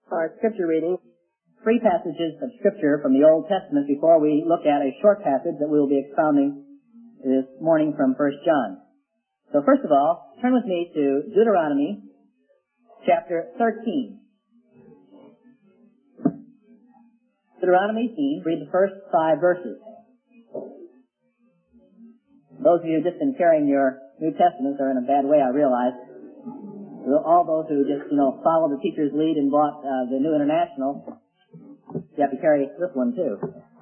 Our scripture reading, three passages of scripture from the Old Testament before we look at a short passage that we will be expounding this morning from 1 John. So first of all, turn with me to Deuteronomy chapter 13. Deuteronomy 13, read the first 5 verses. Those of you who've just been carrying your New Testaments are in a bad way, I realize. All those who just, follow the teacher's lead and bought the New International, you have to carry this one too.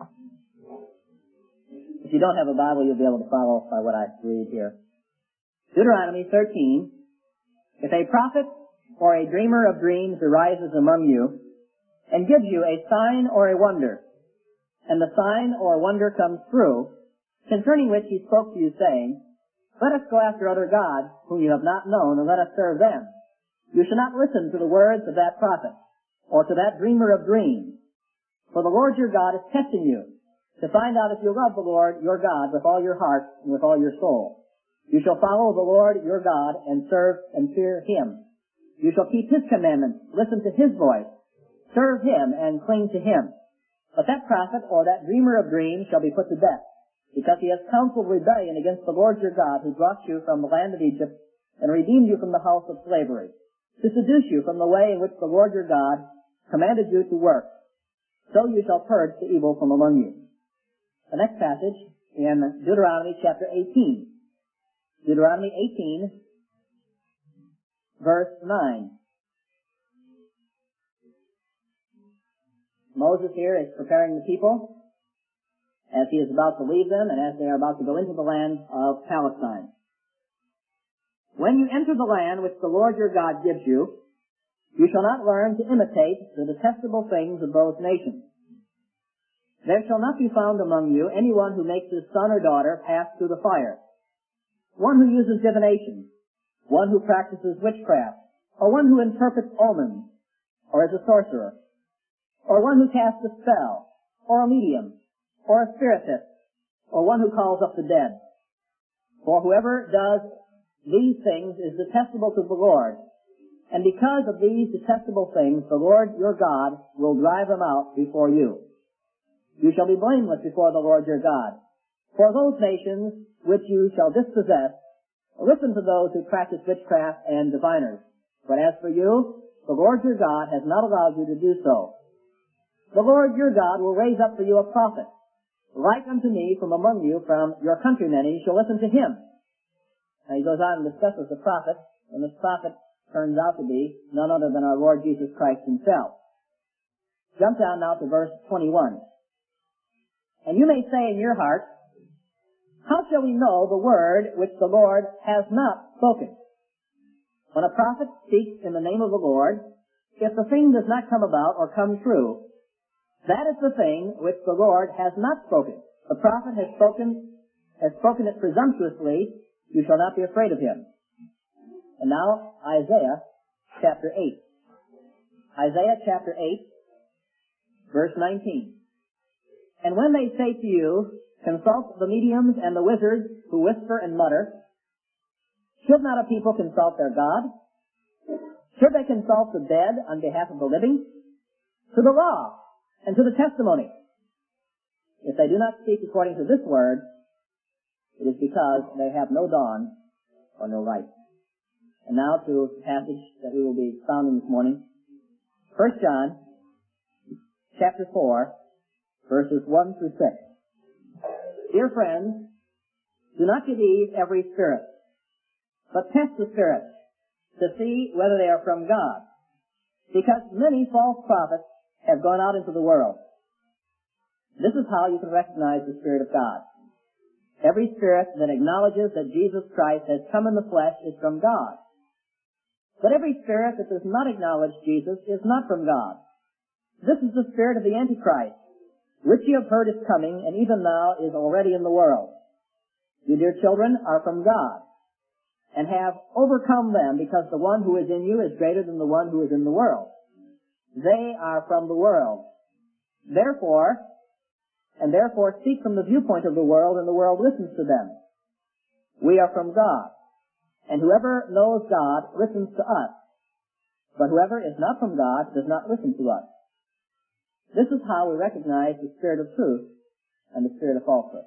If you don't have a Bible, you'll be able to follow by what I read here. Deuteronomy 13, if a prophet or a dreamer of dreams arises among you and gives you a sign or a wonder, and the sign or wonder comes through, concerning which he spoke to you, saying, let us go after other gods whom you have not known, and let us serve them. You shall not listen to the words of that prophet, or to that dreamer of dreams. For the Lord your God is testing you, to find out if you love the Lord your God with all your heart and with all your soul. You shall follow the Lord your God and serve and fear him. You shall keep his commandments, listen to his voice, serve him, and cling to him. But that prophet or that dreamer of dreams shall be put to death, because he has counseled rebellion against the Lord your God, who brought you from the land of Egypt and redeemed you from the house of slavery, to seduce you from the way in which the Lord your God commanded you to work. So you shall purge the evil from among you. The next passage in Deuteronomy chapter 18. Deuteronomy 18, verse 9. Moses here is preparing the people as he is about to leave them and as they are about to go into the land of Palestine. When you enter the land which the Lord your God gives you, you shall not learn to imitate the detestable things of those nations. There shall not be found among you anyone who makes his son or daughter pass through the fire, one who uses divination, one who practices witchcraft, or one who interprets omens, or is a sorcerer, or one who casts a spell, or a medium, or a spiritist, or one who calls up the dead. For whoever does these things is detestable to the Lord, and because of these detestable things, the Lord your God will drive them out before you. You shall be blameless before the Lord your God. For those nations which you shall dispossess, listen to those who practice witchcraft and diviners. But as for you, the Lord your God has not allowed you to do so. The Lord your God will raise up for you a prophet, like unto me from among you, from your countrymen, and you shall listen to him. Now he goes on and discusses the prophet, and this prophet turns out to be none other than our Lord Jesus Christ himself. Jump down now to verse 21. And you may say in your heart, how shall we know the word which the Lord has not spoken? When a prophet speaks in the name of the Lord, if the thing does not come about or come true, that is the thing which the Lord has not spoken. The prophet has spoken it presumptuously. You shall not be afraid of him. And now, Isaiah chapter 8. Isaiah chapter 8, verse 19. And when they say to you, consult the mediums and the wizards who whisper and mutter, should not a people consult their God? Should they consult the dead on behalf of the living? To the law and to the testimony. If they do not speak according to this word, it is because they have no dawn or no light. And now to a passage that we will be expounding this morning. 1 John chapter 4, verses 1 through 6. Dear friends, do not believe every spirit, but test the spirits to see whether they are from God, because many false prophets have gone out into the world. This is how you can recognize the Spirit of God. Every spirit that acknowledges that Jesus Christ has come in the flesh is from God. But every spirit that does not acknowledge Jesus is not from God. This is the spirit of the Antichrist, which you have heard is coming, and even now is already in the world. You, dear children, are from God, and have overcome them, because the one who is in you is greater than the one who is in the world. They are from the world. Therefore speak from the viewpoint of the world, and the world listens to them. We are from God, and whoever knows God listens to us. But whoever is not from God does not listen to us. This is how we recognize the spirit of truth and the spirit of falsehood.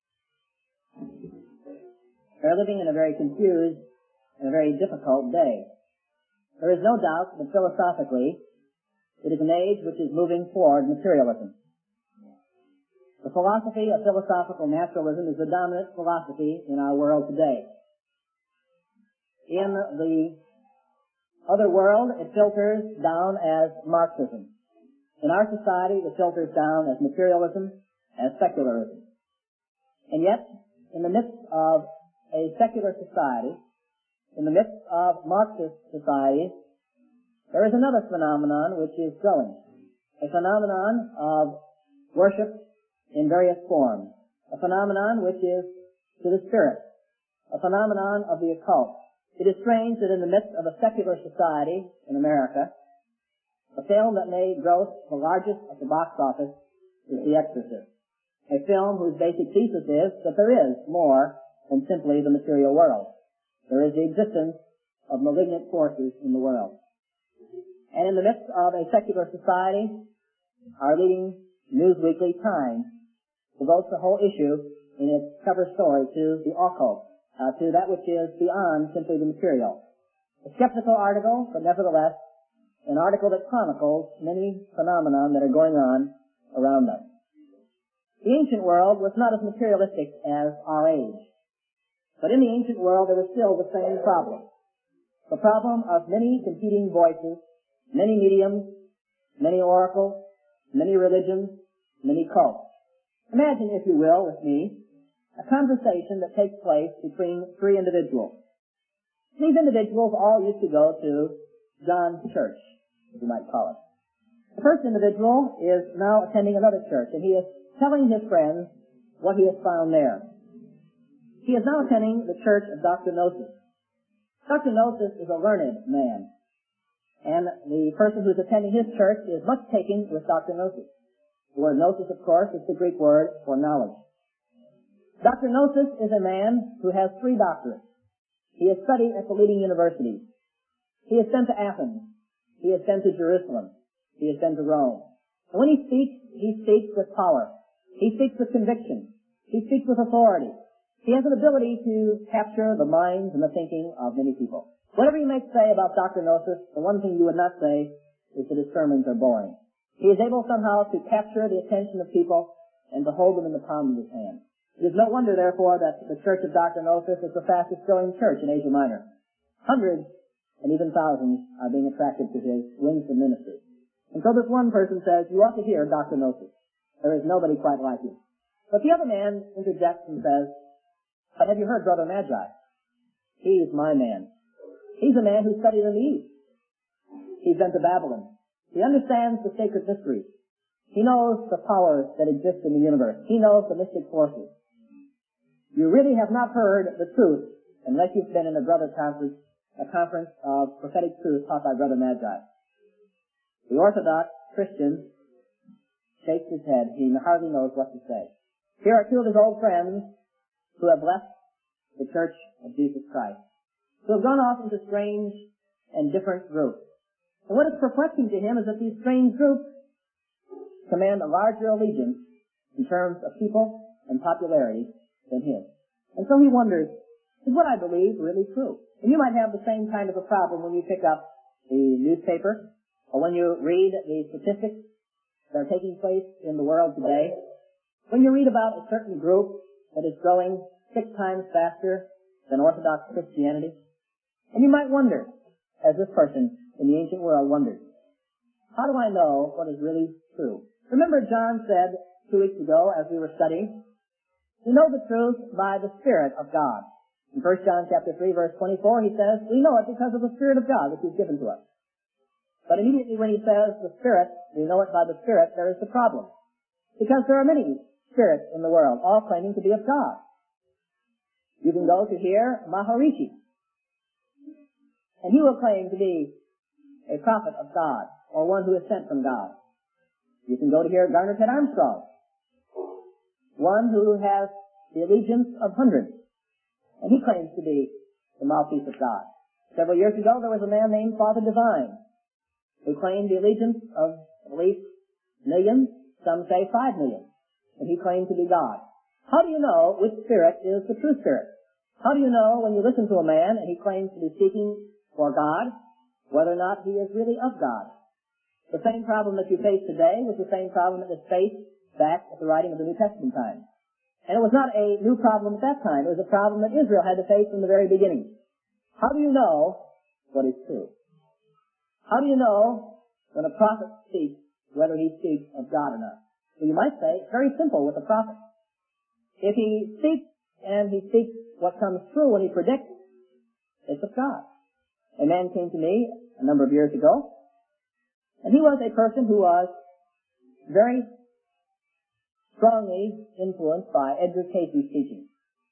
We are living in a very confused and a very difficult day. There is no doubt that philosophically it is an age which is moving toward materialism. The philosophy of philosophical naturalism is the dominant philosophy in our world today. In the other world, it filters down as Marxism. In our society, it filters down as materialism, as secularism. And yet, in the midst of a secular society, in the midst of Marxist society, there is another phenomenon which is growing. A phenomenon of worship in various forms. A phenomenon which is to the spirit. A phenomenon of the occult. It is strange that in the midst of a secular society in America, a film that may gross the largest at the box office is The Exorcist. A film whose basic thesis is that there is more than simply the material world. There is the existence of malignant forces in the world. And in the midst of a secular society, our leading news weekly, Times, devotes the whole issue in its cover story to the occult, to that which is beyond simply the material. A skeptical article, but nevertheless an article that chronicles many phenomena that are going on around us. The ancient world was not as materialistic as our age, but in the ancient world there was still the same problem. The problem of many competing voices, many mediums, many oracles, many religions, many cults. Imagine, if you will, with me, a conversation that takes place between three individuals. These individuals all used to go to John's church, as you might call it. The first individual is now attending another church, and he is telling his friends what he has found there. He is now attending the church of Dr. Gnosis. Dr. Gnosis is a learned man, and the person who is attending his church is much taken with Dr. Gnosis. The word gnosis, of course, is the Greek word for knowledge. Dr. Gnosis is a man who has 3 doctorates. He has studied at the leading universities. He has been to Athens. He has been to Jerusalem. He has been to Rome. And when he speaks with power. He speaks with conviction. He speaks with authority. He has an ability to capture the minds and the thinking of many people. Whatever you may say about Dr. Gnosis, the one thing you would not say is that his sermons are boring. He is able somehow to capture the attention of people and to hold them in the palm of his hand. It is no wonder, therefore, that the church of Dr. Gnosis is the fastest growing church in Asia Minor. Hundreds and even thousands are being attracted to his winsome ministry. And so this one person says, you ought to hear Dr. Gnosis. There is nobody quite like him. But the other man interjects and says, but have you heard Brother Magi? He's my man. He's a man who studied in the East. He's been to Babylon. He understands the sacred mysteries. He knows the powers that exist in the universe. He knows the mystic forces. You really have not heard the truth unless you've been in a brother conference, a conference of prophetic truth taught by Brother Magi. The Orthodox Christian shakes his head. He hardly knows what to say. Here are 2 of his old friends who have left the Church of Jesus Christ, who have gone off into strange and different groups. And what is perplexing to him is that these strange groups command a larger allegiance in terms of people and popularity than his. And so he wonders, is what I believe really true? And you might have the same kind of a problem when you pick up the newspaper or when you read the statistics that are taking place in the world today. When you read about a certain group that is growing 6 times faster than Orthodox Christianity, and you might wonder, as this person in the ancient world wondered, how do I know what is really true? Remember John said 2 weeks ago as we were studying, we know the truth by the Spirit of God. In 1 John chapter 3 verse 24 he says, we know it because of the Spirit of God which is given to us. But immediately when he says the Spirit, we know it by the Spirit, there is the problem. Because there are many spirits in the world, all claiming to be of God. You can go to hear Maharishi, and he will claim to be a prophet of God, or one who is sent from God. You can go to hear Garner Ted Armstrong, one who has the allegiance of hundreds, and he claims to be the mouthpiece of God. Several years ago, there was a man named Father Divine, who claimed the allegiance of at least millions, some say 5 million, and he claimed to be God. How do you know which spirit is the true spirit? How do you know when you listen to a man and he claims to be seeking for God, whether or not he is really of God? The same problem that you face today was the same problem that was faced back at the writing of the New Testament time. And it was not a new problem at that time. It was a problem that Israel had to face from the very beginning. How do you know what is true? How do you know when a prophet speaks, whether he speaks of God or not? So you might say, it's very simple with a prophet. If he speaks, and he speaks what comes true when he predicts, it's of God. A man came to me a number of years ago, and he was a person who was very strongly influenced by Edgar Casey's teaching.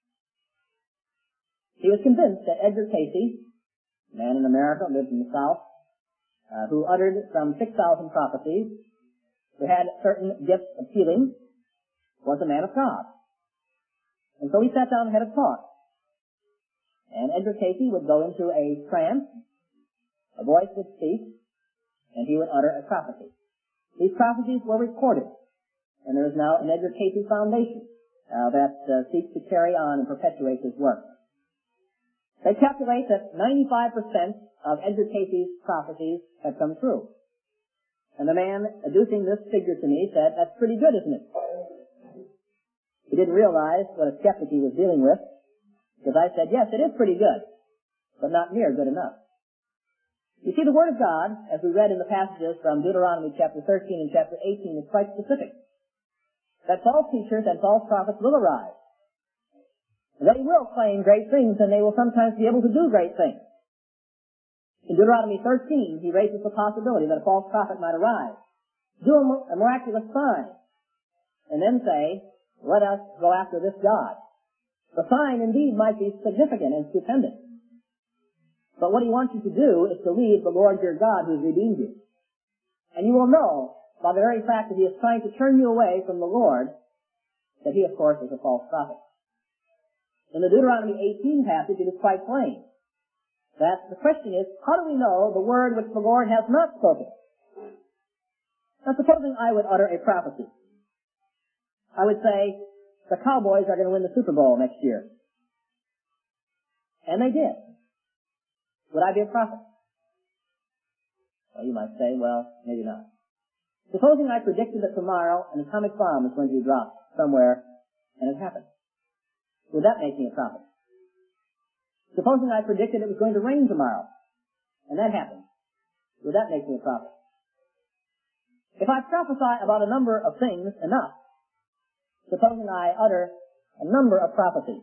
He was convinced that Edgar Casey, a man in America, lived in the South, who uttered some 6,000 prophecies, who had certain gifts of healing, was a man of God. And so he sat down and had a talk. And Edgar Casey would go into a trance, a voice would speak, and he would utter a prophecy. These prophecies were recorded, and there is now an Edgar Casey Foundation that seeks to carry on and perpetuate his work. They calculate that 95% of Edgar Casey's prophecies have come true. And the man adducing this figure to me said, that's pretty good, isn't it? He didn't realize what a skeptic he was dealing with, because I said, yes, it is pretty good, but not near good enough. You see, the Word of God, as we read in the passages from Deuteronomy chapter 13 and chapter 18, is quite specific. That false teachers and false prophets will arise. They will claim great things, and they will sometimes be able to do great things. In Deuteronomy 13, he raises the possibility that a false prophet might arise, do a miraculous sign, and then say, let us go after this God. The sign, indeed, might be significant and stupendous. But what he wants you to do is to believe the Lord your God who has redeemed you. And you will know, by the very fact that he is trying to turn you away from the Lord, that he, of course, is a false prophet. In the Deuteronomy 18 passage, it is quite plain that the question is, how do we know the word which the Lord has not spoken? Now, supposing I would utter a prophecy. I would say, the Cowboys are going to win the Super Bowl next year. And they did. Would I be a prophet? Well, you might say, well, maybe not. Supposing I predicted that tomorrow an atomic bomb is going to be dropped somewhere, and it happened. Would that make me a prophet? Supposing I predicted it was going to rain tomorrow, and that happened. Would that make me a prophet? If I prophesy about a number of things enough, supposing I utter a number of prophecies,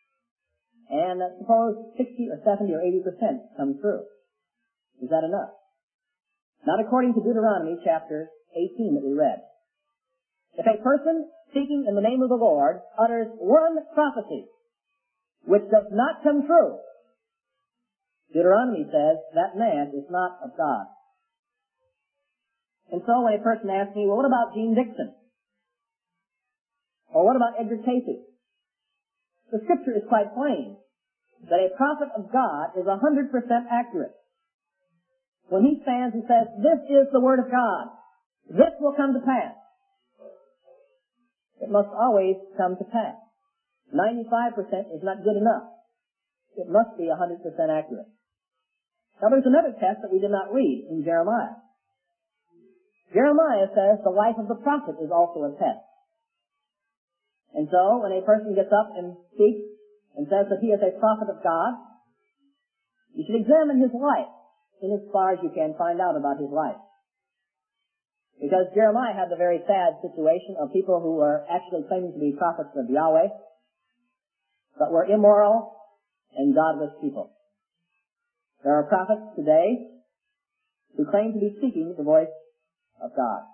and suppose 60 or 70 or 80% come true, is that enough? Not according to Deuteronomy chapter 18 that we read. If a person speaking in the name of the Lord utters one prophecy which does not come true, Deuteronomy says that man is not of God. And so when a person asks me, well, what about Gene Dixon? Or what about Edgar Casey? The scripture is quite plain that a prophet of God is 100% accurate. When he stands and says, this is the word of God, this will come to pass, it must always come to pass. 95% is not good enough. It must be 100% accurate. Now there's another test that we did not read in Jeremiah. Jeremiah says the life of the prophet is also a test. And so, when a person gets up and speaks and says that he is a prophet of God, you should examine his life in as far as you can find out about his life. Because Jeremiah had the very sad situation of people who were actually claiming to be prophets of Yahweh, but were immoral and godless people. There are prophets today who claim to be speaking the voice of God.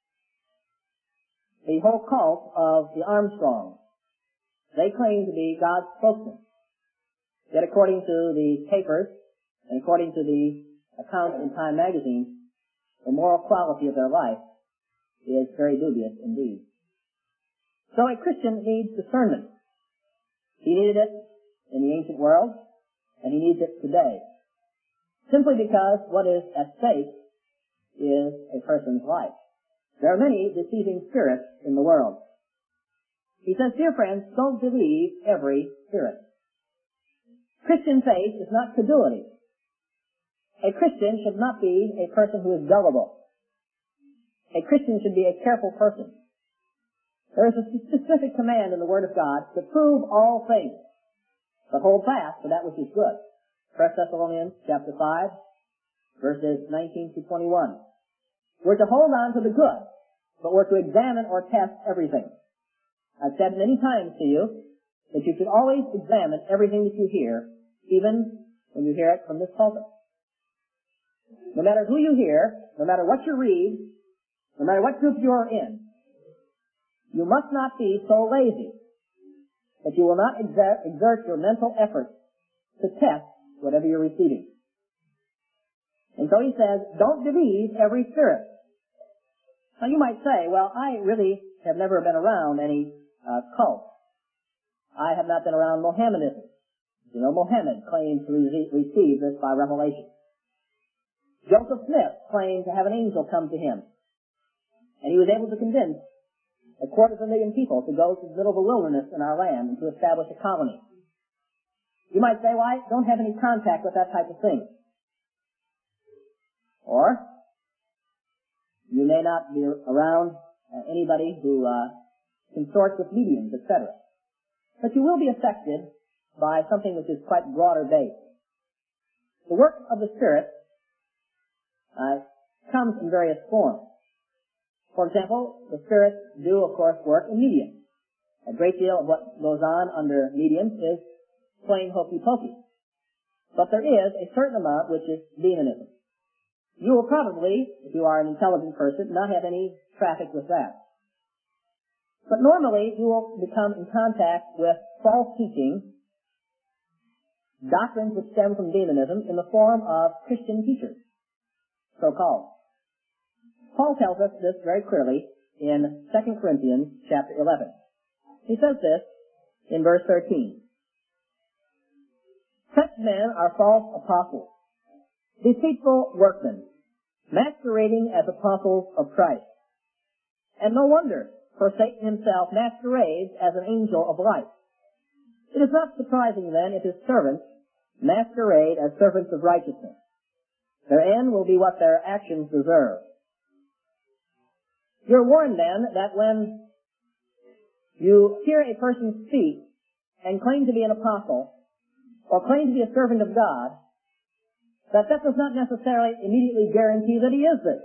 The whole cult of the Armstrongs, they claim to be God's spokesman. Yet according to the papers, and according to the accounts in Time magazine, the moral quality of their life is very dubious indeed. So a Christian needs discernment. He needed it in the ancient world, and he needs it today. Simply because what is at stake changes a person's life. There are many deceiving spirits in the world. He says, dear friends, don't believe every spirit. Christian faith is not credulity. A Christian should not be a person who is gullible. A Christian should be a careful person. There is a specific command in the Word of God to prove all things, but hold fast to that which is good. 1 Thessalonians chapter 5, verses 19 to 21. We're to hold on to the good, but we're to examine or test everything. I've said many times to you that you should always examine everything that you hear, even when you hear it from this pulpit. No matter who you hear, no matter what you read, no matter what group you're in, you must not be so lazy that you will not exert your mental effort to test whatever you're receiving. And so he says, don't believe every spirit. Now you might say, well, I really have never been around any cult. I have not been around Mohammedanism. You know, Mohammed claimed to receive this by revelation. Joseph Smith claimed to have an angel come to him, and he was able to convince 250,000 people to go to the middle of the wilderness in our land and to establish a colony. You might say, well, I don't have any contact with that type of thing. Or, you may not be around anybody who consorts with mediums, etc. But you will be affected by something which is quite broader based. The work of the Spirit comes in various forms. For example, the spirits do, of course, work in mediums. A great deal of what goes on under mediums is plain hokey-pokey. But there is a certain amount which is demonism. You will probably, if you are an intelligent person, not have any traffic with that. But normally, you will become in contact with false teaching, doctrines which stem from demonism, in the form of Christian teachers, so-called. Paul tells us this very clearly in 2 Corinthians chapter 11. He says this in verse 13. Such men are false apostles, deceitful workmen, masquerading as apostles of Christ. And no wonder, for Satan himself masquerades as an angel of light. It is not surprising then if his servants masquerade as servants of righteousness. Their end will be what their actions deserve. You're warned then that when you hear a person speak and claim to be an apostle or claim to be a servant of God, that does not necessarily immediately guarantee that he is this.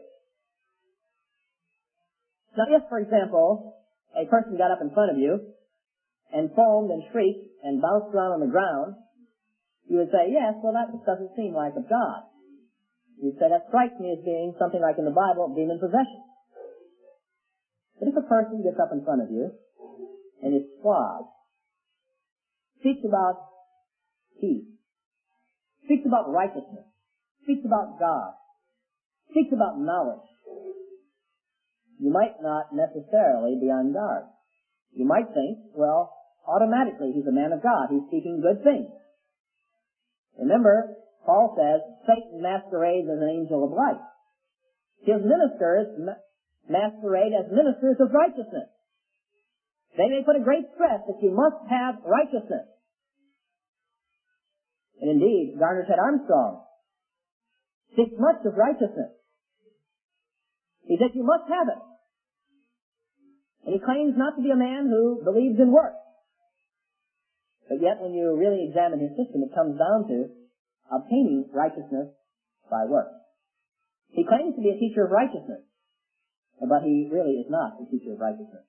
Now if, for example, a person got up in front of you and foamed and shrieked and bounced around on the ground, you would say, yes, well that doesn't seem like of God. You'd say, that strikes me as being something like in the Bible, demon possession. But if a person gets up in front of you and is suave, speaks about peace, speaks about righteousness, speaks about God, speaks about knowledge, you might not necessarily be on guard. You might think, well, automatically he's a man of God. He's speaking good things. Remember, Paul says, Satan masquerades as an angel of light. His ministers masquerade as ministers of righteousness. They may put a great stress that you must have righteousness. And indeed, Garner Ted Armstrong speaks much of righteousness. He said you must have it. And he claims not to be a man who believes in works. But yet when you really examine his system, it comes down to obtaining righteousness by works. He claims to be a teacher of righteousness, but he really is not a teacher of righteousness.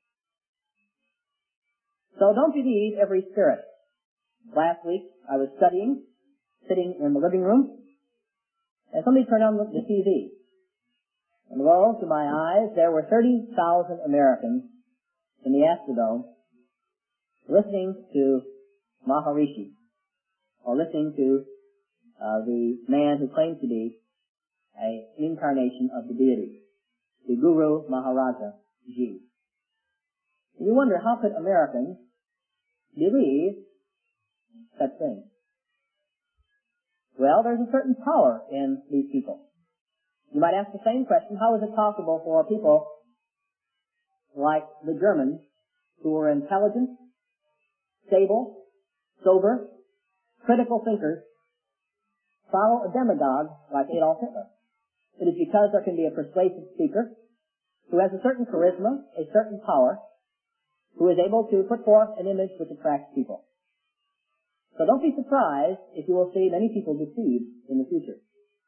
So don't believe every spirit. Last week I was studying, sitting in the living room, and somebody turned on the TV. And lo, to my eyes, there were 30,000 Americans in the Astrodome listening to Maharishi, or listening to the man who claims to be an incarnation of the deity, the Guru Maharaja Ji. You wonder, how could Americans believe such things? Well, there's a certain power in these people. You might ask the same question, how is it possible for people like the Germans, who were intelligent, stable, sober, critical thinkers, follow a demagogue like Adolf Hitler? It is because there can be a persuasive speaker who has a certain charisma, a certain power, who is able to put forth an image which attracts people. So don't be surprised if you will see many people deceived in the future.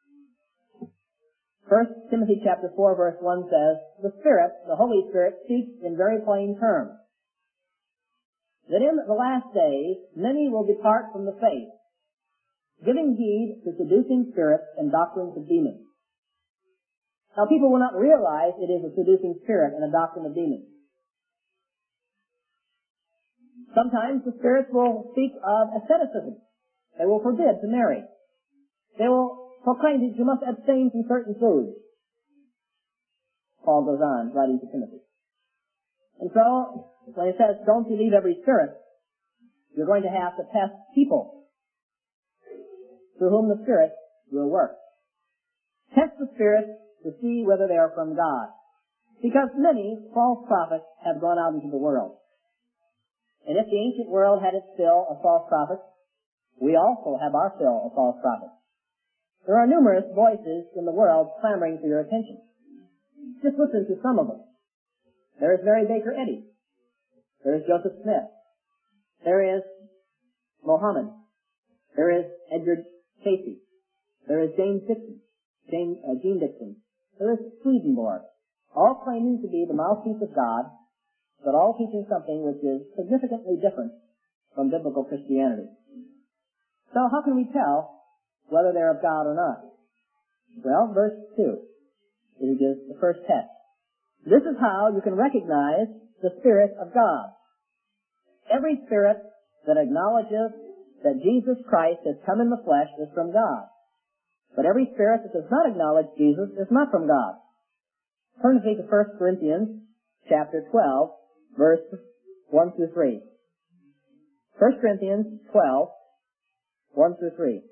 1 Timothy chapter 4 verse 1 says, the Spirit, the Holy Spirit, speaks in very plain terms, that in the last days many will depart from the faith, giving heed to seducing spirits and doctrines of demons. Now people will not realize it is a seducing spirit and a doctrine of demons. Sometimes the spirits will speak of asceticism. They will forbid to marry. They will proclaim that you must abstain from certain foods. Paul goes on, writing to Timothy. And so, when he says, don't believe every spirit, you're going to have to test people through whom the Spirit will work. Test the spirits to see whether they are from God. Because many false prophets have gone out into the world. And if the ancient world had its fill of false prophets, we also have our fill of false prophets. There are numerous voices in the world clamoring for your attention. Just listen to some of them. There is Mary Baker Eddy. There is Joseph Smith. There is Mohammed. There is Edgar Casey. There is James Dixon. Gene Dixon. There is Swedenborg. All claiming to be the mouthpiece of God, but all teaching something which is significantly different from biblical Christianity. So how can we tell whether they're of God or not? Well, verse 2 is the first test. This is how you can recognize the Spirit of God. Every spirit that acknowledges that Jesus Christ has come in the flesh is from God. But every spirit that does not acknowledge Jesus is not from God. Turn with me to 1 Corinthians chapter 12, verse 1 through 3. 1 Corinthians 12, 1 through 3.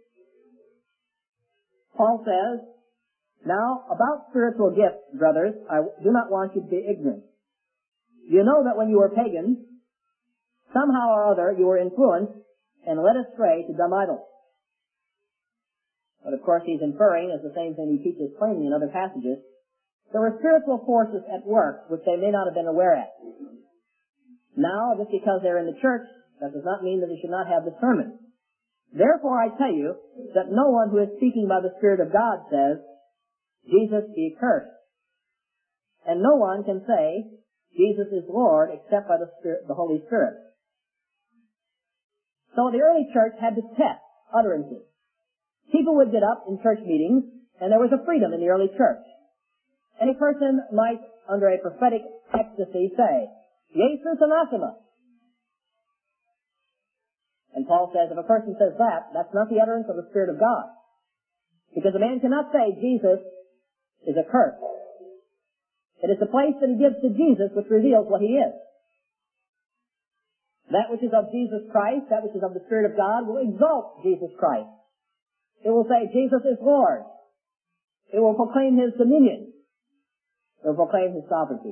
Paul says, now, about spiritual gifts, brothers, I do not want you to be ignorant. You know that when you were pagans, somehow or other you were influenced and led astray to dumb idols. But of course he's inferring, as the same thing he teaches plainly in other passages, there were spiritual forces at work which they may not have been aware of. Now, just because they're in the church, that does not mean that they should not have discernment. Therefore I tell you that no one who is speaking by the Spirit of God says, Jesus be cursed. And no one can say, Jesus is Lord, except by the Spirit, the Holy Spirit. So the early church had to test utterances. People would get up in church meetings, and there was a freedom in the early church. Any person might, under a prophetic ecstasy, say, Jesus anathema. And Paul says, if a person says that, that's not the utterance of the Spirit of God. Because a man cannot say Jesus is a curse. It is the place that he gives to Jesus which reveals what he is. That which is of Jesus Christ, that which is of the Spirit of God, will exalt Jesus Christ. It will say, Jesus is Lord. It will proclaim his dominion. It will proclaim his sovereignty.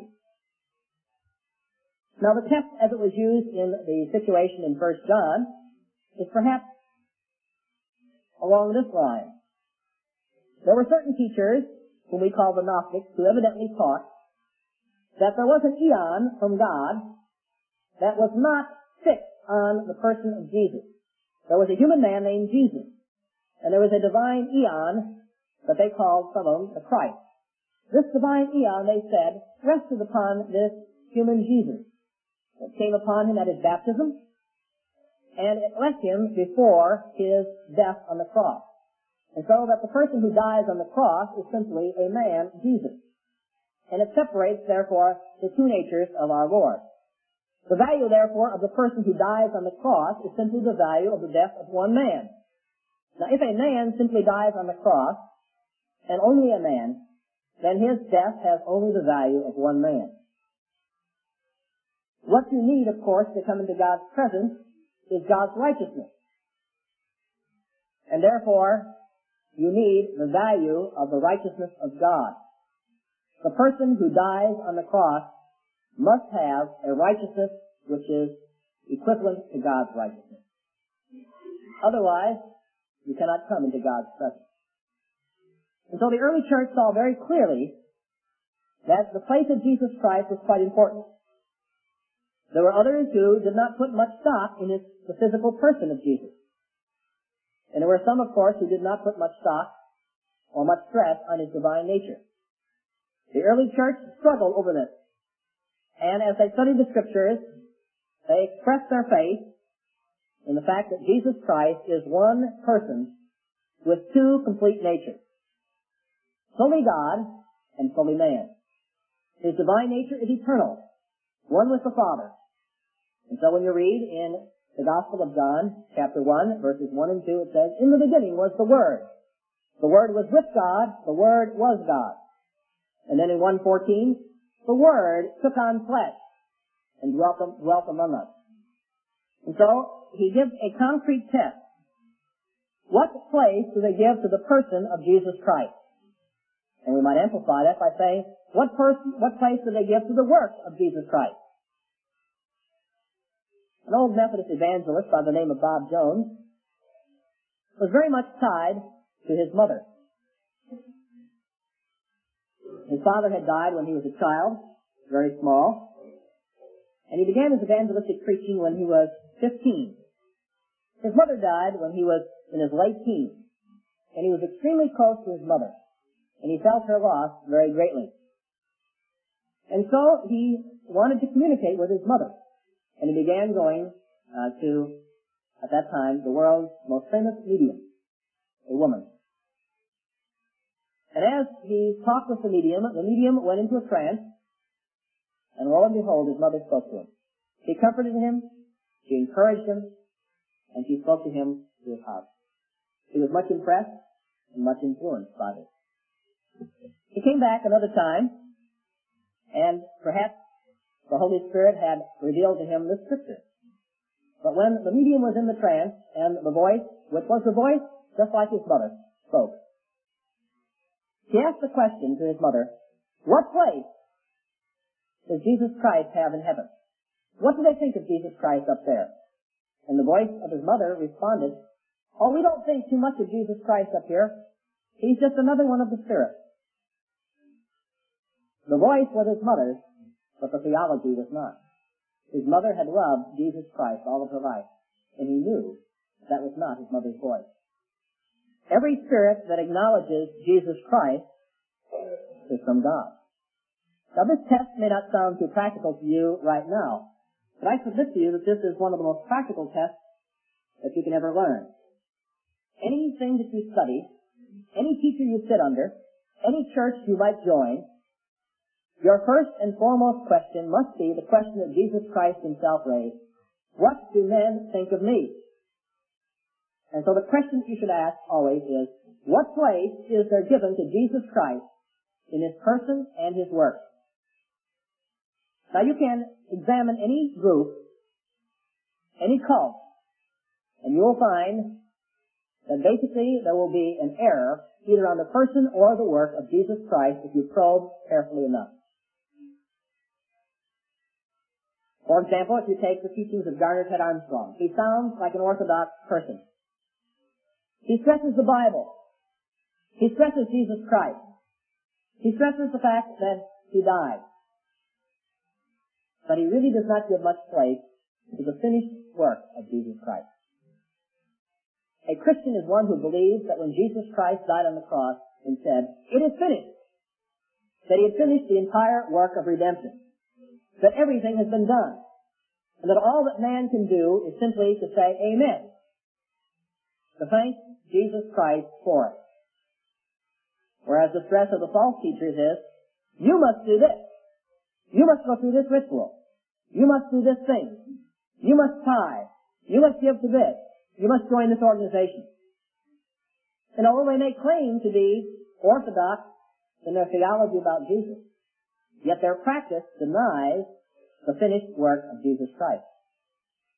Now the text as it was used in the situation in 1 John is perhaps along this line. There were certain teachers, whom we call the Gnostics, who evidently taught that there was an eon from God that was not fixed on the person of Jesus. There was a human man named Jesus, and there was a divine eon that they called, some of them, the Christ. This divine eon, they said, rested upon this human Jesus. It came upon him at his baptism, and it left him before his death on the cross. And so that the person who dies on the cross is simply a man, Jesus. And it separates, therefore, the two natures of our Lord. The value, therefore, of the person who dies on the cross is simply the value of the death of one man. Now, if a man simply dies on the cross, and only a man, then his death has only the value of one man. What you need, of course, to come into God's presence is God's righteousness. And therefore, you need the value of the righteousness of God. The person who dies on the cross must have a righteousness which is equivalent to God's righteousness. Otherwise, you cannot come into God's presence. And so the early church saw very clearly that the place of Jesus Christ was quite important. There were others who did not put much stock in the physical person of Jesus. And there were some, of course, who did not put much stock or much stress on his divine nature. The early church struggled over this. And as they studied the Scriptures, they expressed their faith in the fact that Jesus Christ is one person with two complete natures. Fully God and fully man. His divine nature is eternal, one with the Father. And so when you read in the Gospel of John, chapter 1, verses 1 and 2, it says, "In the beginning was the Word. The Word was with God. The Word was God." And then in 1:14, "The Word took on flesh and dwelt among us." And so he gives a concrete test. What place do they give to the person of Jesus Christ? And we might amplify that by saying, what place do they give to the work of Jesus Christ? An old Methodist evangelist by the name of Bob Jones was very much tied to his mother. His father had died when he was a child, very small, and he began his evangelistic preaching when he was 15. His mother died when he was in his late teens, and he was extremely close to his mother, and he felt her loss very greatly. And so he wanted to communicate with his mother, and he began going to, at that time, the world's most famous medium, a woman. And as he talked with the medium went into a trance, and lo and behold, his mother spoke to him. She comforted him, she encouraged him, and she spoke to him to his heart. He was much impressed and much influenced by this. He came back another time, and perhaps the Holy Spirit had revealed to him the Scripture. But when the medium was in the trance, and the voice, which was the voice just like his mother, spoke, he asked the question to his mother, "What place does Jesus Christ have in heaven? What do they think of Jesus Christ up there?" And the voice of his mother responded, "Oh, we don't think too much of Jesus Christ up here. He's just another one of the spirits." The voice was his mother's, but the theology was not. His mother had loved Jesus Christ all of her life, and he knew that was not his mother's voice. Every spirit that acknowledges Jesus Christ is from God. Now this test may not sound too practical to you right now, but I submit to you that this is one of the most practical tests that you can ever learn. Anything that you study, any teacher you sit under, any church you might join, your first and foremost question must be the question that Jesus Christ himself raised. What do men think of me? And so the question you should ask always is, what place is there given to Jesus Christ in his person and his work? Now you can examine any group, any cult, and you will find that basically there will be an error either on the person or the work of Jesus Christ if you probe carefully enough. For example, if you take the teachings of Garner Ted Armstrong, he sounds like an orthodox person. He stresses the Bible. He stresses Jesus Christ. He stresses the fact that he died. But he really does not give much place to the finished work of Jesus Christ. A Christian is one who believes that when Jesus Christ died on the cross and said, "It is finished," that he had finished the entire work of redemption, that everything has been done, and that all that man can do is simply to say amen, to thank Jesus Christ for it. Whereas the stress of the false teachers is, you must do this. You must go through this ritual. You must do this thing. You must tithe. You must give to this. You must join this organization. And although they may claim to be orthodox in their theology about Jesus, yet their practice denies the finished work of Jesus Christ.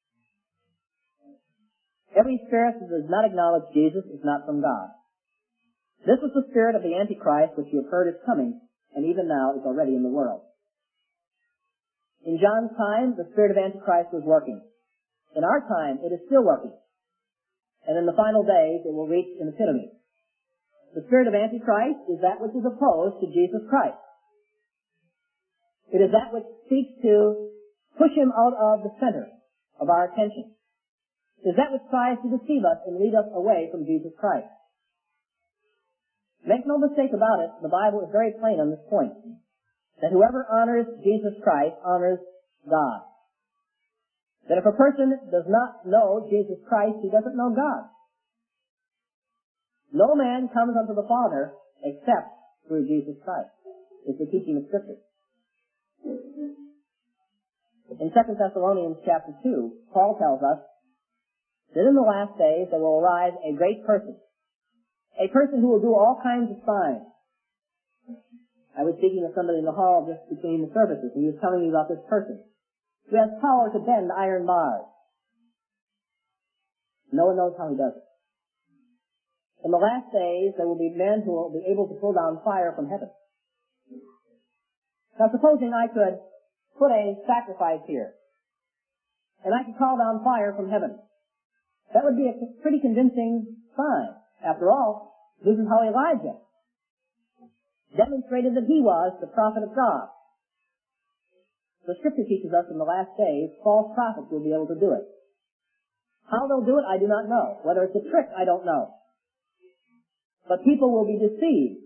Every spirit that does not acknowledge Jesus is not from God. This is the spirit of the Antichrist which you have heard is coming, and even now is already in the world. In John's time, the spirit of Antichrist was working. In our time, it is still working. And in the final days, it will reach an epitome. The spirit of Antichrist is that which is opposed to Jesus Christ. It is that which seeks to push him out of the center of our attention. It is that which tries to deceive us and lead us away from Jesus Christ. Make no mistake about it, the Bible is very plain on this point, that whoever honors Jesus Christ honors God. That if a person does not know Jesus Christ, he doesn't know God. No man comes unto the Father except through Jesus Christ. It's the teaching of Scripture. In 2 Thessalonians chapter 2, Paul tells us that in the last days there will arise a great person. A person who will do all kinds of signs. I was speaking to somebody in the hall just between the services, and he was telling me about this person who has power to bend iron bars. No one knows how he does it. In the last days, there will be men who will be able to pull down fire from heaven. Now, supposing I could put a sacrifice here, and I could call down fire from heaven. That would be a pretty convincing sign. After all, this is how Elijah demonstrated that he was the prophet of God. The Scripture teaches us in the last days, false prophets will be able to do it. How they'll do it, I do not know. Whether it's a trick, I don't know. But people will be deceived.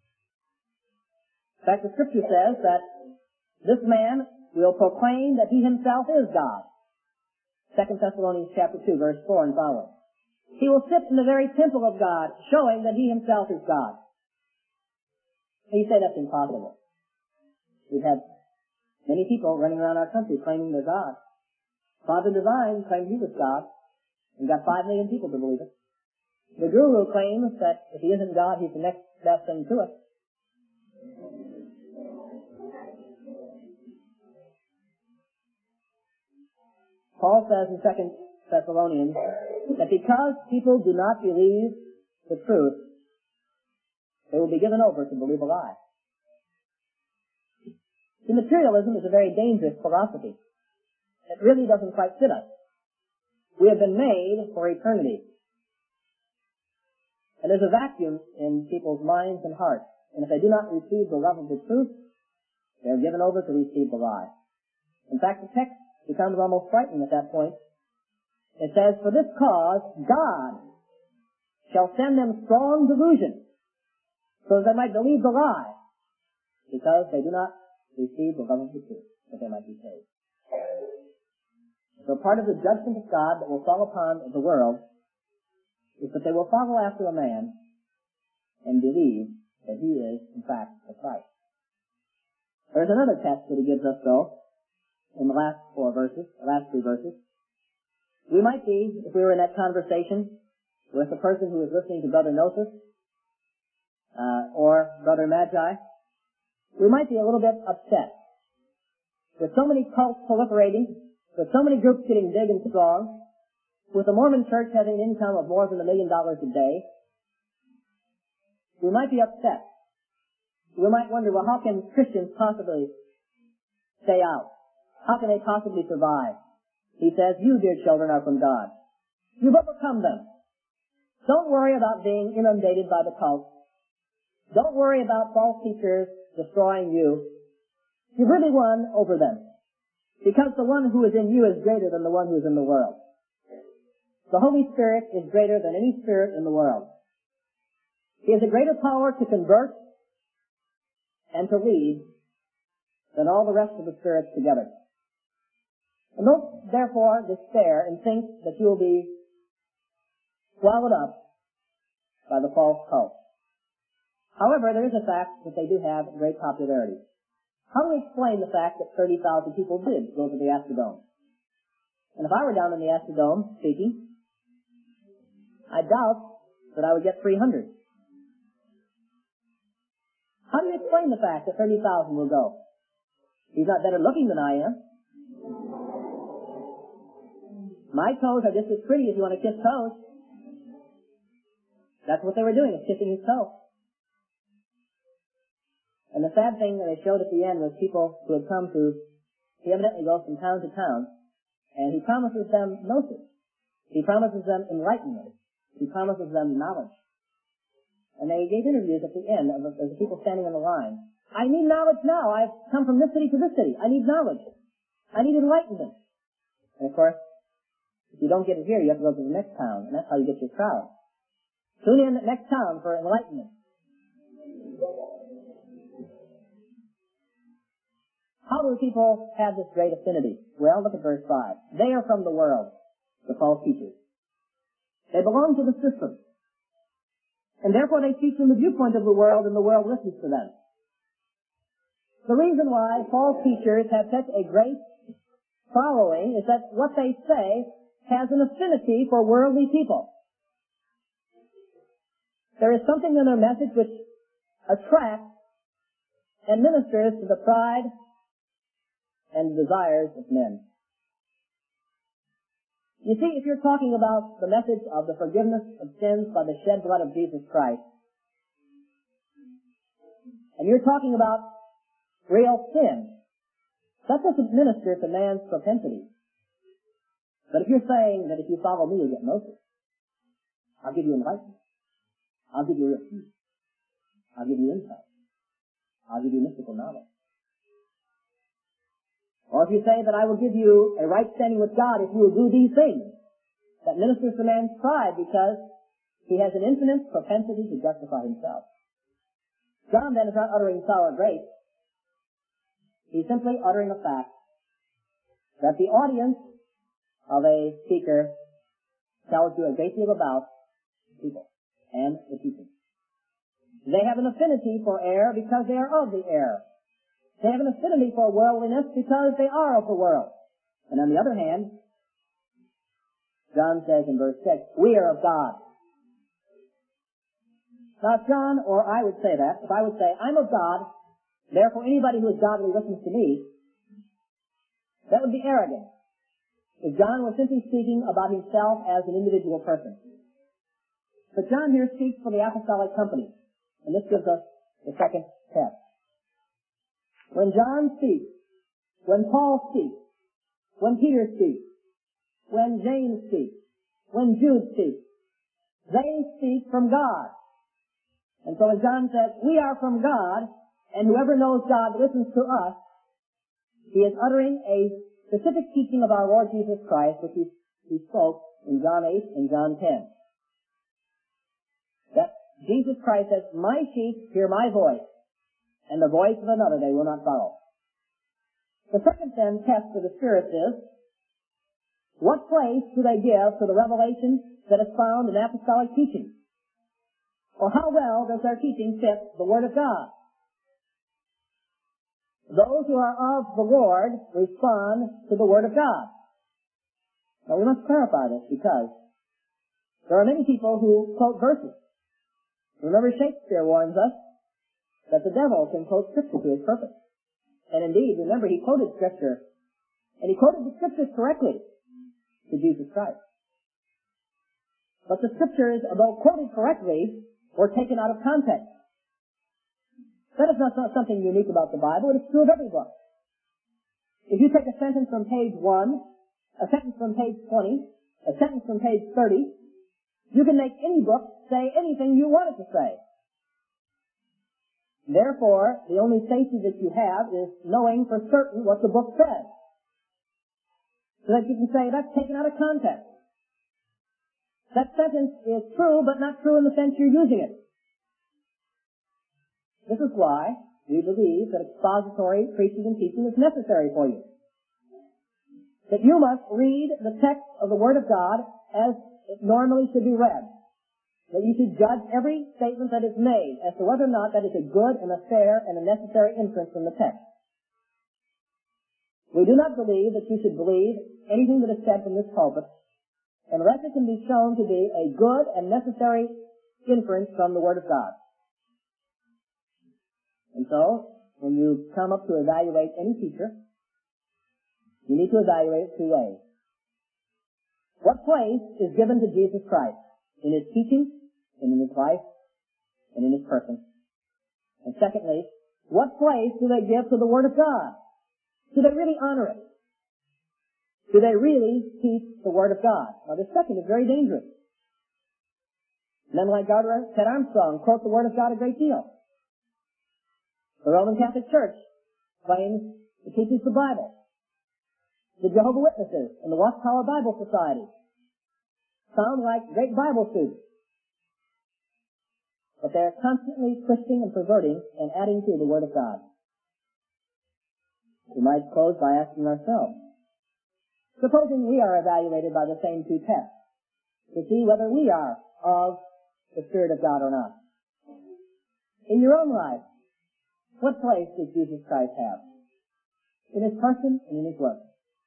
In fact, the Scripture says that this man will proclaim that he himself is God. 2 Thessalonians chapter 2, verse 4 and following. He will sit in the very temple of God, showing that he himself is God. You say that's impossible. We've had many people running around our country claiming they're God. Father Divine claimed he was God, and got 5 million people to believe it. The Guru claims that if he isn't God, he's the next best thing to it. Paul says in 2 Thessalonians that because people do not believe the truth, they will be given over to believe a lie. See, materialism is a very dangerous philosophy. It really doesn't quite fit us. We have been made for eternity. And there's a vacuum in people's minds and hearts. And if they do not receive the love of the truth, they are given over to receive the lie. In fact, the text becomes almost frightening at that point. It says, for this cause, God shall send them strong delusion, so that they might believe the lie, because they do not receive the love of the truth, that they might be saved. So part of the judgment of God that will fall upon the world is that they will follow after a man and believe that he is, in fact, the Christ. There's another test that he gives us, though, in the last 3 verses. We might be, if we were in that conversation with the person who is listening to Brother Gnosis, or Brother Magi, we might be a little bit upset. With so many cults proliferating, with so many groups getting big and strong, with the Mormon Church having an income of more than $1 million a day, we might be upset. We might wonder, well, how can Christians possibly stay out? How can they possibly survive? He says, you, dear children, are from God. You've overcome them. Don't worry about being inundated by the cults. Don't worry about false teachers destroying you. You've really won over them. Because the one who is in you is greater than the one who is in the world. The Holy Spirit is greater than any spirit in the world. He has a greater power to convert and to lead than all the rest of the spirits together. And don't therefore despair and think that you will be swallowed up by the false cult. However, there is a fact that they do have great popularity. How do we explain the fact that 30,000 people did go to the Astrodome? And if I were down in the Astrodome speaking, I doubt that I would get 300. How do you explain the fact that 30,000 will go? He's not better looking than I am. My toes are just as pretty as you want to kiss toes. That's what they were doing, is kissing his toe. And the sad thing that they showed at the end was people who had come to, he evidently goes from town to town, and he promises them gnosis. He promises them enlightenment. He promises them knowledge. And they gave interviews at the end of the people standing in the line. I need knowledge now. I've come from this city to this city. I need knowledge. I need enlightenment. And of course, if you don't get it here, you have to go to the next town, and that's how you get your crowd. Tune in at next town for enlightenment. How do people have this great affinity? Well, look at verse 5. They are from the world, the false teachers. They belong to the system. And therefore they speak from the viewpoint of the world, and the world listens to them. The reason why false teachers have such a great following is that what they say has an affinity for worldly people. There is something in their message which attracts and ministers to the pride and desires of men. You see, if you're talking about the message of the forgiveness of sins by the shed blood of Jesus Christ, and you're talking about real sin, that doesn't minister to man's propensity. But if you're saying that if you follow me, you'll get gnosis, I'll give you enlightenment, I'll give you real peace, I'll give you insight, I'll give you mystical knowledge. Or if you say that I will give you a right standing with God if you will do these things, that ministers to man's pride because he has an infinite propensity to justify himself. John then is not uttering sour grapes. He's simply uttering a fact that the audience of a speaker tells you a great deal about people and the teaching. They have an affinity for error because they are of the error. They have an affinity for worldliness because they are of the world. And on the other hand, John says in verse 6, we are of God. Now, John, or I would say that, if I would say, I'm of God, therefore anybody who is godly listens to me, that would be arrogant. If John was simply speaking about himself as an individual person. But John here speaks for the apostolic company, and this gives us the second test. When John speaks, when Paul speaks, when Peter speaks, when James speaks, when Jude speaks, they speak from God. And so as John says, we are from God, and whoever knows God listens to us, he is uttering a specific teaching of our Lord Jesus Christ, which he spoke in John 8 and John 10. That Jesus Christ says, my sheep hear my voice, and the voice of another they will not follow. The second then test for the spirits is, what place do they give to the revelation that is found in apostolic teaching? Or how well does their teaching fit the Word of God? Those who are of the Lord respond to the Word of God. Now we must clarify this because there are many people who quote verses. Remember, Shakespeare warns us that the devil can quote Scripture to his purpose. And indeed, remember, he quoted Scripture, and he quoted the Scriptures correctly to Jesus Christ. But the Scriptures, although quoted correctly, were taken out of context. That is not something unique about the Bible. It is true of every book. If you take a sentence from page 1, a sentence from page 20, a sentence from page 30, you can make any book say anything you want it to say. Therefore, the only safety that you have is knowing for certain what the book says. So that you can say, that's taken out of context. That sentence is true, but not true in the sense you're using it. This is why we believe that expository preaching and teaching is necessary for you. That you must read the text of the Word of God as it normally should be read. That you should judge every statement that is made as to whether or not that is a good and a fair and a necessary inference from the text. We do not believe that you should believe anything that is said from this pulpit unless it can be shown to be a good and necessary inference from the Word of God. And so, when you come up to evaluate any teacher, you need to evaluate it two ways. What place is given to Jesus Christ in his teaching, and in his life and in his person? And secondly, what place do they give to the Word of God? Do they really honor it? Do they really keep the Word of God? Now, this second is very dangerous. Men like Ted Armstrong quote the Word of God a great deal. The Roman Catholic Church claims it teaches the Bible. The Jehovah's Witnesses and the Watchtower Bible Society sound like great Bible students. But they're constantly twisting and perverting and adding to the Word of God. We might close by asking ourselves, supposing we are evaluated by the same two tests to see whether we are of the Spirit of God or not. In your own life, what place does Jesus Christ have? In his person and in his work.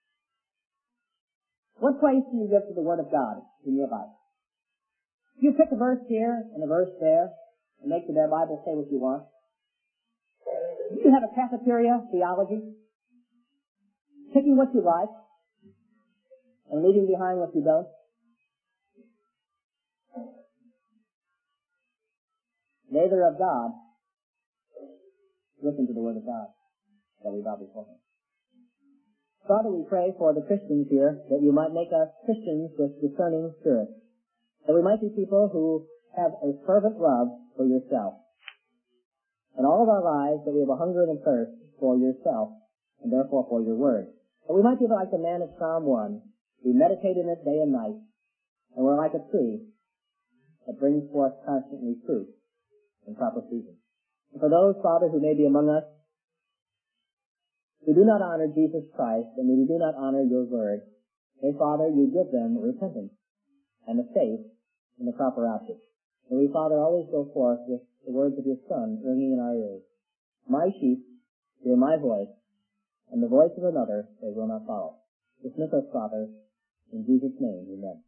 What place do you give to the Word of God in your life? You pick a verse here and a verse there and make the Bible say what you want. Do you have a cafeteria theology? Picking what you like and leaving behind what you don't? They that are of God listen to the Word of God that we bow before him. Father, we pray for the Christians here that you might make us Christians with discerning spirits, that we might be people who have a fervent love for yourself. In all of our lives, that we have a hunger and a thirst for yourself, and therefore for your word. That we might be like the man of Psalm 1. We meditate in it day and night, and we're like a tree that brings forth constantly fruit in proper season. And for those, Father, who may be among us, who do not honor Jesus Christ, and who do not honor your word, may, Father, you give them repentance and a faith in the proper object. May we, Father, always go forth with the words of your Son ringing in our ears. My sheep hear my voice, and the voice of another they will not follow. Dismiss us, Father, in Jesus' name, amen.